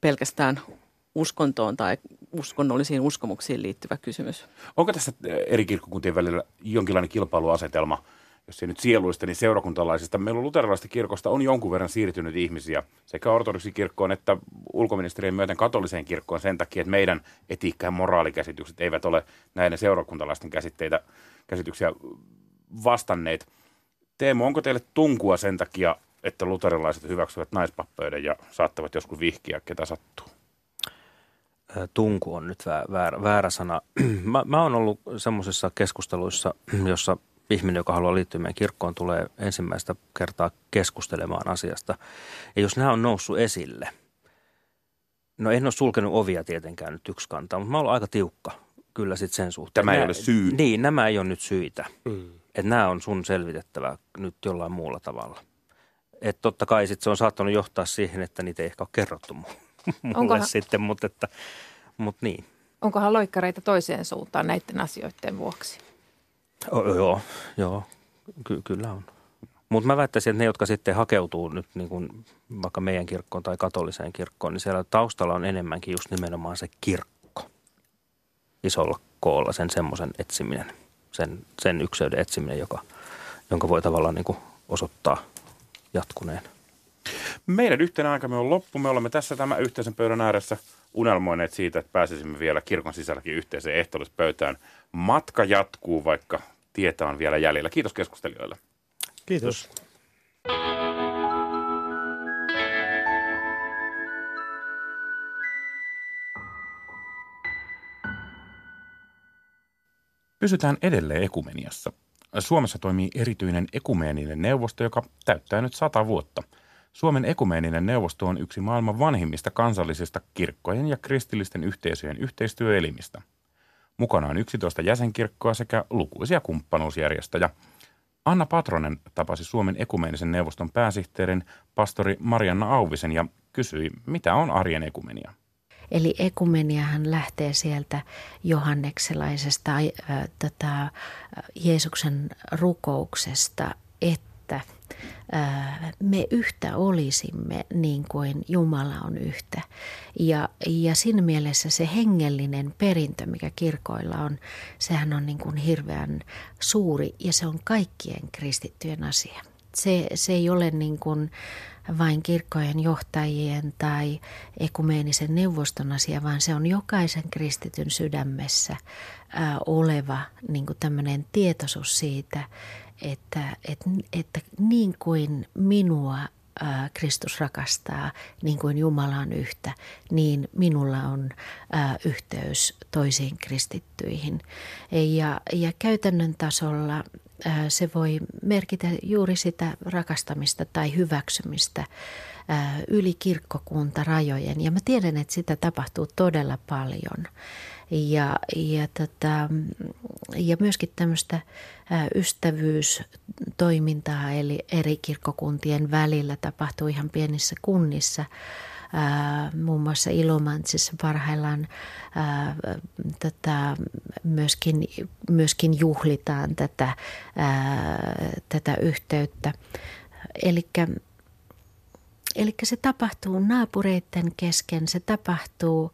pelkästään uskontoon tai uskonnollisiin uskomuksiin liittyvä kysymys. Onko tässä eri kirkkokuntien välillä jonkinlainen kilpailuasetelma, jos ei nyt sieluista, niin seurakuntalaisista? Meillä luterilaisesta kirkosta on jonkun verran siirtynyt ihmisiä sekä ortodoksikirkkoon että ulkoministeriön myöten katoliseen kirkkoon sen takia, että meidän etiikka- ja moraalikäsitykset eivät ole näiden seurakuntalaisten käsityksiä vastanneet. Teemu, onko teille tunkua sen takia, että luterilaiset hyväksyvät naispappeuden ja saattavat joskus vihkiä, ketä sattuu? Tunku on nyt väärä sana. Mä oon ollut semmoisissa keskusteluissa, jossa ihminen, joka haluaa liittyä meidän kirkkoon, tulee ensimmäistä kertaa keskustelemaan asiasta. Ja jos nämä on noussut esille, no en ole sulkenut ovia tietenkään nyt yksi kantaa, mutta mä oon ollut aika tiukka kyllä sitten sen suhteen. Tämä ei ole syy. Niin, nämä ei ole nyt syitä. Että nämä on sun selvitettävä nyt jollain muulla tavalla. Että totta kai sitten se on saattanut johtaa siihen, että niitä ei ehkä ole kerrottu mulle sitten, mutta niin. Onkohan loikkareita toiseen suuntaan näiden asioiden vuoksi? Joo, kyllä on. Mutta mä väittäisin, että ne, jotka sitten hakeutuu nyt niin kuin vaikka meidän kirkkoon tai katoliseen kirkkoon, niin siellä taustalla on enemmänkin just nimenomaan se kirkko. Isolla koolla sen semmoisen etsiminen, sen ykseyden etsiminen, jonka voi tavallaan niin kuin osoittaa jatkuneen. Meidän yhtenä aikamme on loppu. Me olemme tässä tämän yhteisen pöydän ääressä unelmoineet siitä, että pääsisimme vielä kirkon sisälläkin yhteiseen ehtoollispöytään. Matka jatkuu, vaikka tietä on vielä jäljellä. Kiitos keskustelijoille. Kiitos. Pysytään edelleen ekumeniassa. Suomessa toimii erityinen ekumeeninen neuvosto, joka täyttää nyt 100 vuotta. Suomen ekumeeninen neuvosto on yksi maailman vanhimmista kansallisista kirkkojen ja kristillisten yhteisöjen yhteistyöelimistä. Mukana on 11 jäsenkirkkoa sekä lukuisia kumppanuusjärjestöjä. Anna Patronen tapasi Suomen ekumeenisen neuvoston pääsihteerin pastori Marianna Auvisen ja kysyi, mitä on arjen ekumenia. Eli ekumeniahan lähtee sieltä johannekselaisesta Jeesuksen rukouksesta, että me yhtä olisimme niin kuin Jumala on yhtä. Ja siinä mielessä se hengellinen perintö, mikä kirkoilla on, sehän on niin kuin hirveän suuri ja se on kaikkien kristittyjen asia. Se ei ole niin kuin vain kirkkojen johtajien tai ekumeenisen neuvoston asia, vaan se on jokaisen kristityn sydämessä oleva niin kuin tämmöinen tietoisuus siitä, että niin kuin minua Kristus rakastaa, niin kuin Jumala on yhtä, niin minulla on yhteys toisiin kristittyihin. Ja käytännön tasolla se voi merkitä juuri sitä rakastamista tai hyväksymistä yli kirkkokuntarajojen. Ja mä tiedän, että sitä tapahtuu todella paljon. Ja myöskin tämmöistä ystävyystoimintaa, eli eri kirkkokuntien välillä tapahtuu ihan pienissä kunnissa. Muun muassa Ilomantsissa parhaillaan myöskin juhlitaan tätä yhteyttä. Eli se tapahtuu naapureiden kesken, se tapahtuu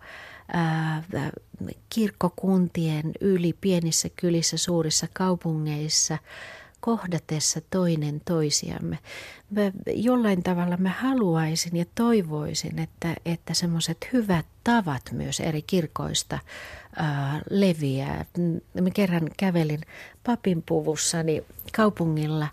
kirkkokuntien yli pienissä kylissä, suurissa kaupungeissa, kohdatessa toinen toisiamme. Jollain tavalla mä haluaisin ja toivoisin, että semmoiset hyvät tavat myös eri kirkoista leviää. Mä kerran kävelin papinpuvussani kaupungilla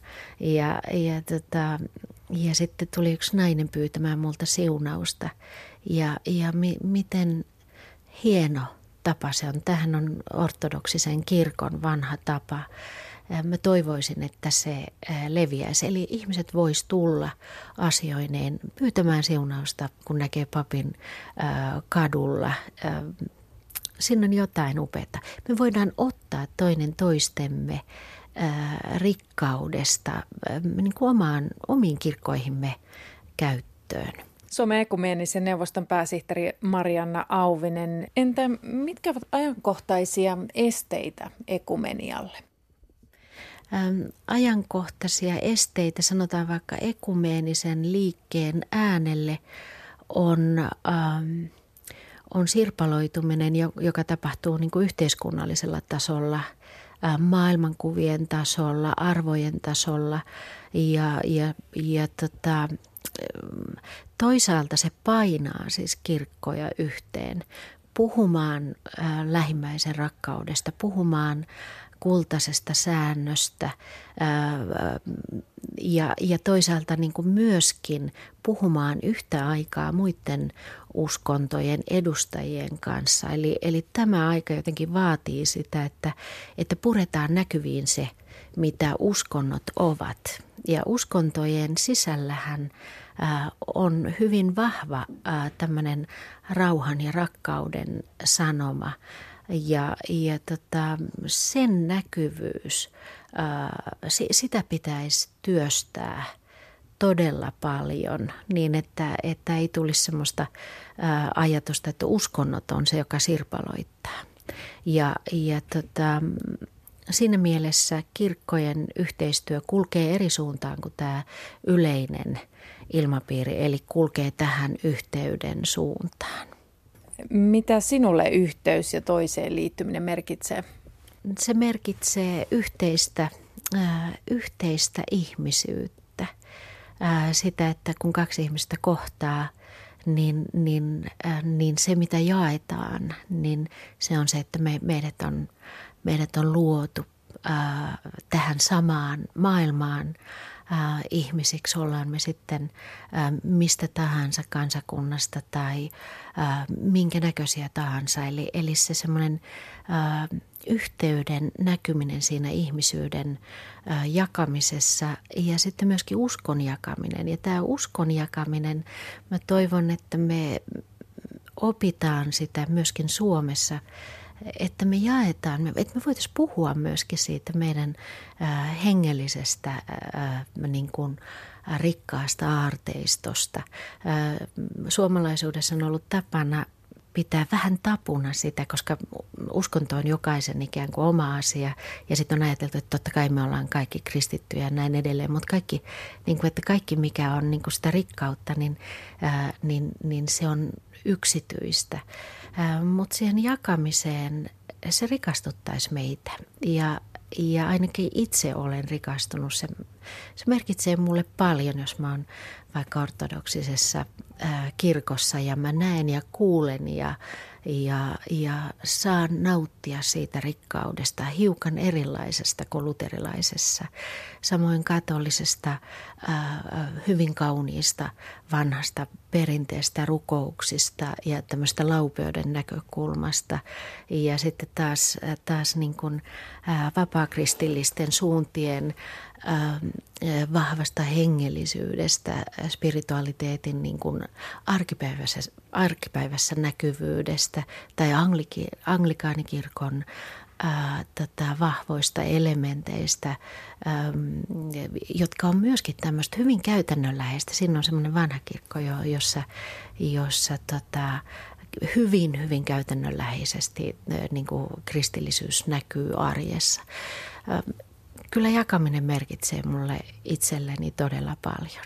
ja sitten tuli yksi nainen pyytämään multa siunausta. Ja miten hieno tapa se on. Tämähän on ortodoksisen kirkon vanha tapa. Mä toivoisin, että se leviäisi. Eli ihmiset vois tulla asioineen pyytämään siunausta, kun näkee papin kadulla. Siinä on jotain upeata. Me voidaan ottaa toinen toistemme rikkaudesta niin kuin omiin kirkkoihimme käyttöön. Suomen ekumeenisen neuvoston pääsihteeri Marianna Auvinen. Entä mitkä ovat ajankohtaisia esteitä ekumenialle? Ajankohtaisia esteitä, sanotaan vaikka ekumeenisen liikkeen äänelle, on sirpaloituminen, joka tapahtuu niin kuin yhteiskunnallisella tasolla, maailmankuvien tasolla, arvojen tasolla ja toisaalta se painaa siis kirkkoja yhteen puhumaan lähimmäisen rakkaudesta, puhumaan kultaisesta säännöstä ja toisaalta niin kuin myöskin puhumaan yhtä aikaa muiden uskontojen edustajien kanssa. Eli tämä aika jotenkin vaatii sitä, että puretaan näkyviin se, mitä uskonnot ovat. Ja uskontojen sisällähän on hyvin vahva tämmöinen rauhan ja rakkauden sanoma. Ja sen näkyvyys, sitä pitäisi työstää todella paljon niin, että ei tulisi semmoista ajatusta, että uskonnot on se, joka sirpaloittaa. Siinä mielessä kirkkojen yhteistyö kulkee eri suuntaan kuin tämä yleinen ilmapiiri, eli kulkee tähän yhteyden suuntaan. Mitä sinulle yhteys ja toiseen liittyminen merkitsee? Se merkitsee yhteistä ihmisyyttä. Sitä, että kun kaksi ihmistä kohtaa, niin se mitä jaetaan, niin se on se, että meidät on luotu tähän samaan maailmaan ihmisiksi, ollaan me sitten mistä tahansa kansakunnasta tai minkä näköisiä tahansa. Eli se semmoinen yhteyden näkyminen siinä ihmisyyden jakamisessa ja sitten myöskin uskon jakaminen. Ja tämä uskon jakaminen, mä toivon, että me opitaan sitä myöskin Suomessa, että me jaetaan, että me voitaisiin puhua myöskin siitä meidän hengellisestä niin kuin rikkaasta aarteistosta. Suomalaisuudessa on ollut tapana pitää vähän tapuna sitä, koska uskonto on jokaisen ikään kuin oma asia. Ja sitten on ajateltu, että totta kai me ollaan kaikki kristittyjä ja näin edelleen. Mutta kaikki, niin kuin, että kaikki mikä on niin kuin sitä rikkautta, niin se on yksityistä. Mutta siihen jakamiseen se rikastuttaisi meitä. Ja ainakin itse olen rikastunut. Se merkitsee mulle paljon, jos mä oon vaikka ortodoksisessa kirkossa ja mä näen ja kuulen ja saan nauttia siitä rikkaudesta hiukan erilaisesta kuin luterilaisessa. Samoin katolisesta hyvin kauniista vanhasta perinteestä rukouksista ja tämmöistä laupeuden näkökulmasta. Ja sitten taas niin kuin vapaakristillisten suuntien vahvasta hengellisyydestä, spiritualiteetin niin kuin arkipäivässä näkyvyydestä tai anglikaanikirkon vahvoista elementeistä, jotka on myöskin tämmöistä hyvin käytännönläheistä. Siinä on semmoinen vanha kirkko, jossa hyvin käytännönläheisesti niin kuin kristillisyys näkyy arjessa. Kyllä jakaminen merkitsee mulle itselleni todella paljon.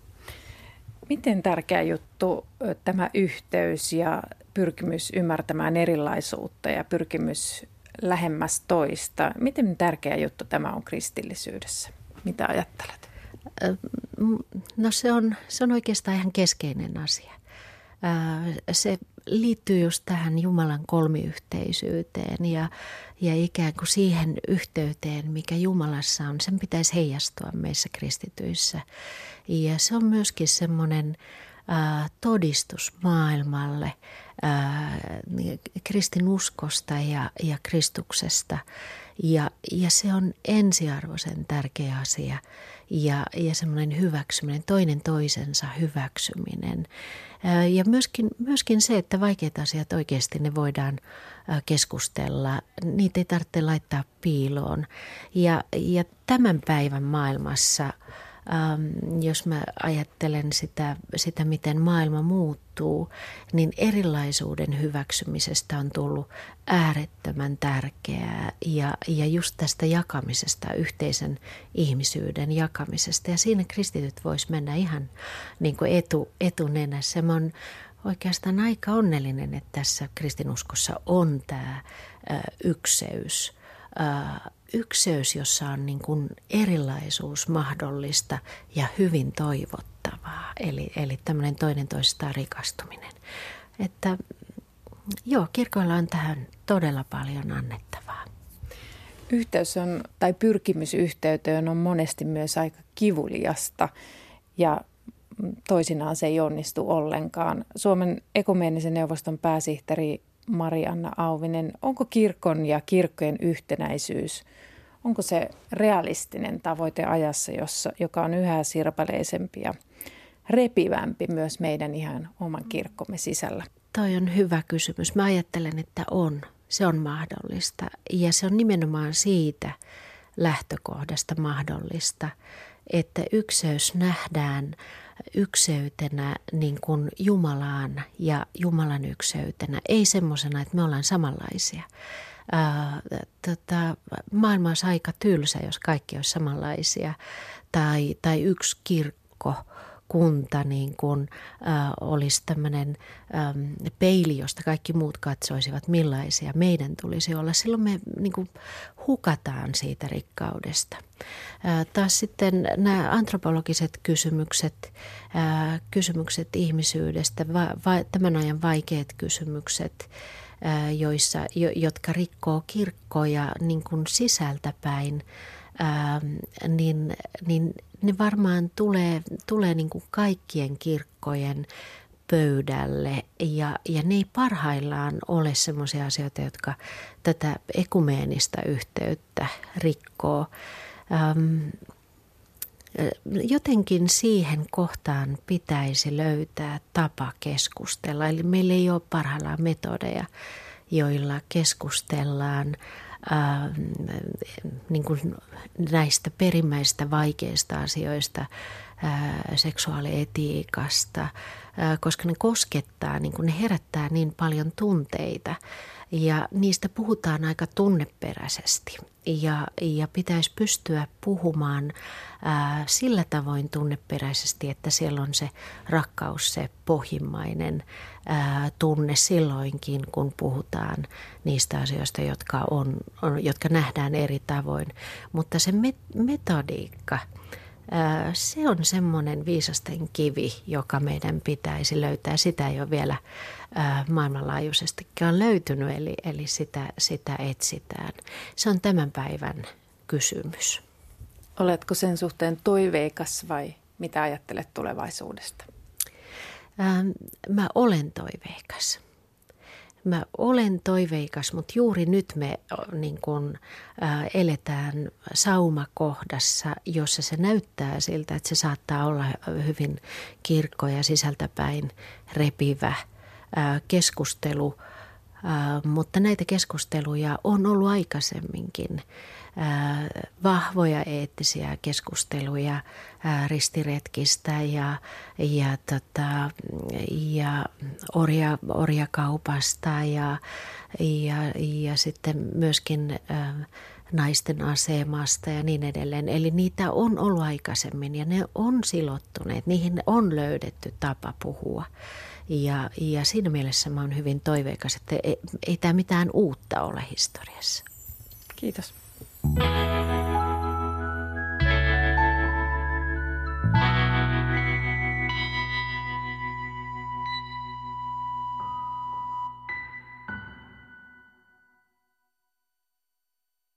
Miten tärkeä juttu tämä yhteys ja pyrkimys ymmärtämään erilaisuutta ja pyrkimys lähemmäs toista? Miten tärkeä juttu tämä on kristillisyydessä? Mitä ajattelet? No se on oikeastaan ihan keskeinen asia. Se liittyy just tähän Jumalan kolmiyhteisyyteen ja ikään kuin siihen yhteyteen, mikä Jumalassa on. Sen pitäisi heijastua meissä kristityissä. Ja se on myöskin semmoinen todistus maailmalle kristinuskosta ja Kristuksesta. Ja se on ensiarvoisen tärkeä asia ja semmoinen hyväksyminen, toinen toisensa hyväksyminen. Ja myöskin se, että vaikeat asiat oikeasti ne voidaan keskustella, niitä ei tarvitse laittaa piiloon. Ja tämän päivän maailmassa, jos mä ajattelen sitä, miten maailma muuttuu, muuttuu, niin erilaisuuden hyväksymisestä on tullut äärettömän tärkeää ja just tästä jakamisesta, yhteisen ihmisyyden jakamisesta. Ja siinä kristityt vois mennä ihan niin kuin etunenässä. Mä oon oikeastaan aika onnellinen, että tässä kristinuskossa on tämä ykseys. Ykseys, jossa on niin kuin erilaisuus mahdollista ja hyvin toivottavaa. Eli tämmöinen toinen toisestaan rikastuminen. Että joo, kirkoilla on tähän todella paljon annettavaa. Yhteys on, tai pyrkimys yhteyteen on monesti myös aika kivuliasta ja toisinaan se ei onnistu ollenkaan. Suomen ekumeenisen neuvoston pääsihteeri Mari-Anna Auvinen, onko kirkon ja kirkkojen yhtenäisyys, onko se realistinen tavoite ajassa, joka on yhä sirpaleisempi ja repivämpi myös meidän ihan oman kirkkomme sisällä? Toi on hyvä kysymys. Mä ajattelen, että se on mahdollista ja se on nimenomaan siitä lähtökohdasta mahdollista, että ykseys nähdään ykseytenä niin kuin Jumalaan ja Jumalan ykseytenä, ei semmoisena, että me ollaan samanlaisia. Maailma olisi aika tylsä, jos kaikki olisi samanlaisia tai yksi kirkkokunta niin kuin, olisi tämmöinen peili, josta kaikki muut katsoisivat, millaisia meidän tulisi olla. Silloin me niin kuin hukataan siitä rikkaudesta. Taas sitten nämä antropologiset kysymykset ihmisyydestä, tämän ajan vaikeat kysymykset, jotka rikkoo kirkkoja niin kuin sisältäpäin, niin ne varmaan tulee niin kuin kaikkien kirkkojen pöydälle ja ne ei parhaillaan ole semmoisia asioita, jotka tätä ekumeenista yhteyttä rikkoo. Jotenkin siihen kohtaan pitäisi löytää tapa keskustella. Eli meillä ei ole parhaillaan metodeja, joilla keskustellaan niin kuin näistä perimmäisistä vaikeista asioista, seksuaalietiikasta, koska ne koskettaa, niin kuin ne herättää niin paljon tunteita ja niistä puhutaan aika tunneperäisesti. Ja pitäisi pystyä puhumaan sillä tavoin tunneperäisesti, että siellä on se rakkaus, se pohjimmainen tunne silloinkin, kun puhutaan niistä asioista, jotka nähdään eri tavoin. Mutta se metodiikka, se on semmoinen viisasten kivi, joka meidän pitäisi löytää. Sitä ei ole vielä maailmanlaajuisestikaan löytynyt, eli sitä etsitään. Se on tämän päivän kysymys. Oletko sen suhteen toiveikas vai mitä ajattelet tulevaisuudesta? Mä olen toiveikas. Mä olen toiveikas, mutta juuri nyt me niin kun, eletään saumakohdassa, jossa se näyttää siltä, että se saattaa olla hyvin kirkkoja sisältäpäin repivä keskustelu. Mutta näitä keskusteluja on ollut aikaisemminkin. Vahvoja eettisiä keskusteluja ristiretkistä ja orjakaupasta ja sitten myöskin naisten asemasta ja niin edelleen. Eli niitä on ollut aikaisemmin ja ne on silottuneet, niihin on löydetty tapa puhua. Ja siinä mielessä mä oon hyvin toiveikas, että ei tämä mitään uutta ole historiassa. Kiitos.